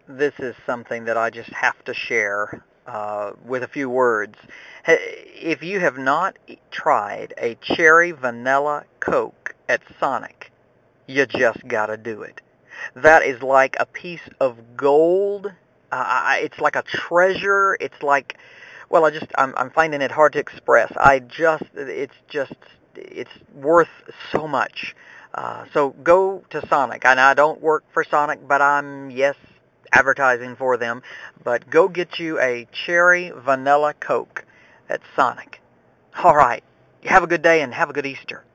This is something that I just have to share with a few words. If you have not tried a cherry vanilla Coke at Sonic, you just got to do it. That is like a piece of gold. It's like a treasure. It's like, well, I'm finding it hard to express. It's worth so much. So go to Sonic. And I don't work for Sonic, but I'm, yes, advertising for them. But go get you a cherry vanilla Coke at Sonic. All right. Have a good day and have a good Easter.